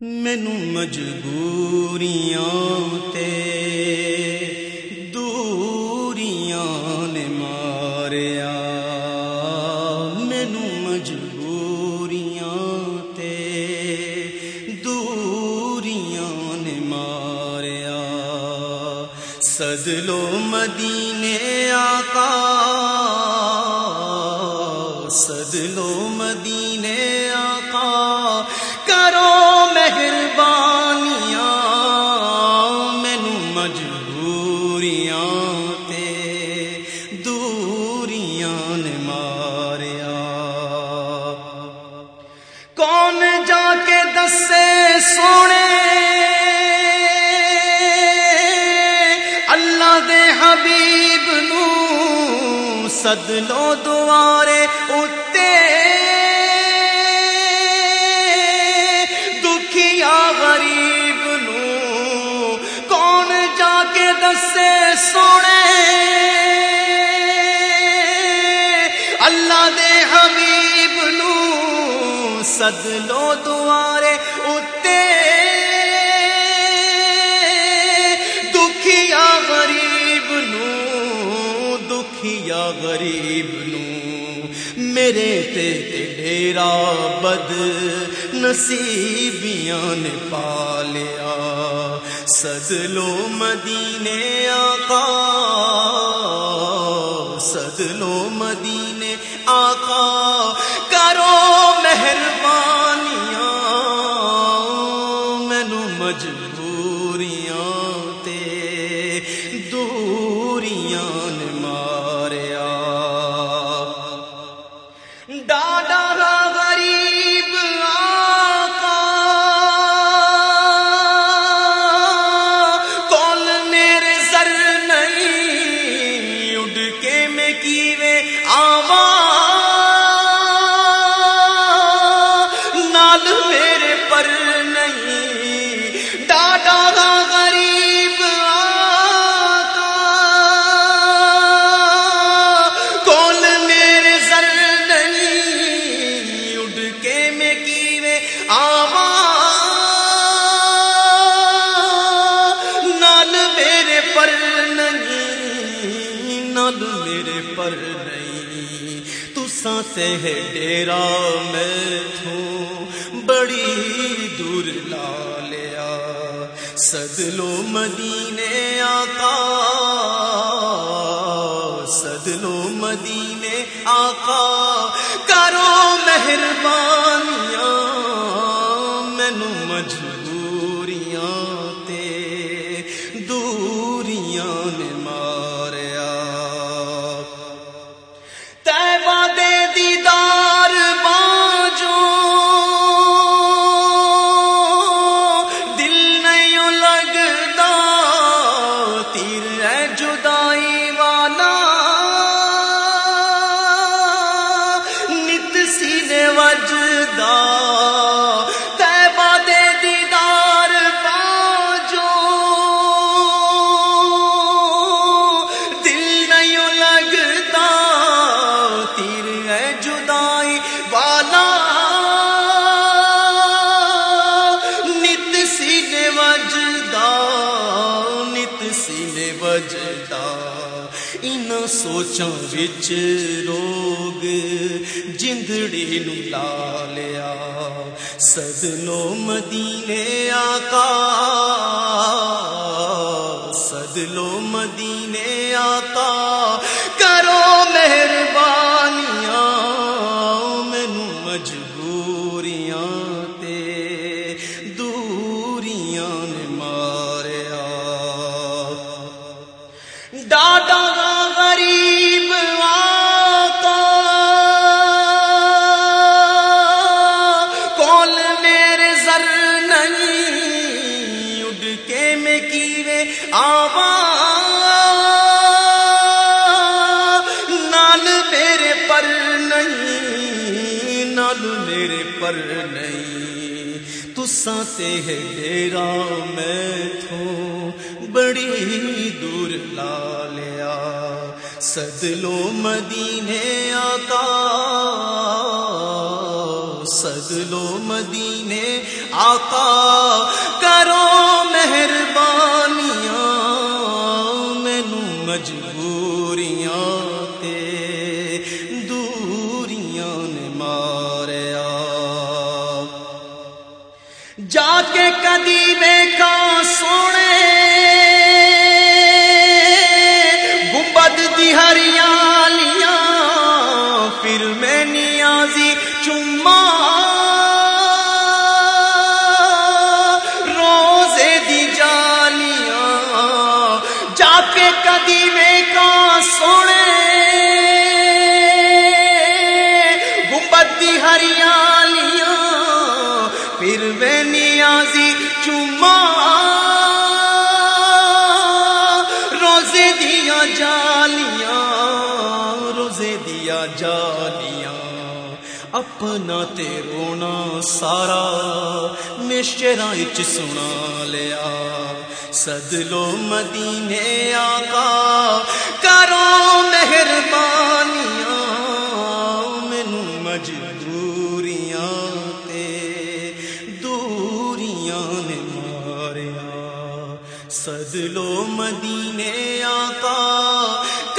مینوں مجبوریاں تے دوریاں نے ماریا، مینوں مجبوریاں تے دوریاں نے ماریا، سد لو مدینے آقا، سد لو مدینے آقا، کرو مہربانیاں، مینوں مجبوریاں تے دوریاں نے ماریا۔ کون جا کے دسے سونے اللہ دے حبیب نوں، سد لو دوارے اتے غریب نوں، کون جا کے دسے سونے اللہ دے حبیب نوں، سد لو دوارے اتے دکھیا غریب نوں، دکھیا غریب نوں، میرے تے ڈیرا بد نصیبیاں نے پالیا، سد لو مدینے آقا، سد لو مدینے آقا، کرو مہربانیاں، مینوں مجبوریاں تے دوریاں نے ماریا۔ ڈاڈا غریب آقا، کول میرے سر نہیں، اڑ کے میں کیویں آواں، نال میرے پر نہیں، ڈاڈا غریب آقا، کول میرے سر نہیں، اڑ کے میں کیویں آواں، نال میرے پر نہیں، نال میرے پر نہیں، تساں تے ڈیرا میتھوں بڑی دور لا لیا، سد لو مدینے آقا، سد لو مدینے آقا، کرو مہربانیاں، مینوں مجبوریاں تے دوریاں نے ماریا۔ طیبہ دے دیدار بانجو دل نہیں لگدا، تیر ہے جدائی والا نت سینے وجدا، طیبہ دے دیدار بانجو دل نہیں لگدا، تیر ہے جدائی والا نت سینے وجدا، نت سینے وجدا، انہاں سوچاں وچ روگ جندڑی نوں لا لیا، سد لو مدینے آقا، سد لو مدینے آقا، کرو مہربانیاں، مینوں مجبوریاں تے دوریاں نے ماریا۔ ڈاڈا غریب آقا، کول میرے زر نہیں، اڑ کے میں کیویں آواں، نال میرے پر نہیں، نال میرے پر نہیں، تساں تے ڈیرا میتھوں بڑی دور لا لیا، سد لو مدینے آقا، سد لو مدینے آقا کرو مہربانیاں مینوں مجبوریاں تے دوریاں نے ماریا جا کے کدی ویکھا سونے گنبد دی ہریالیاں پھر میں نیازی چما روزے دی جالیاں جا کے کدی ویکھا سونے گنبد دی ہریالیاں پھر میں نیازی چما روزے دیا جالیاں روزے دیا جالیاں اپنا تے رونا سارا میں شعراں وچ سنا لیا سد لو مدینے آقا کرو مہربانیاں مینوں مجبوریاں تے دوریاں نے ماریا سد لو مدینے آقا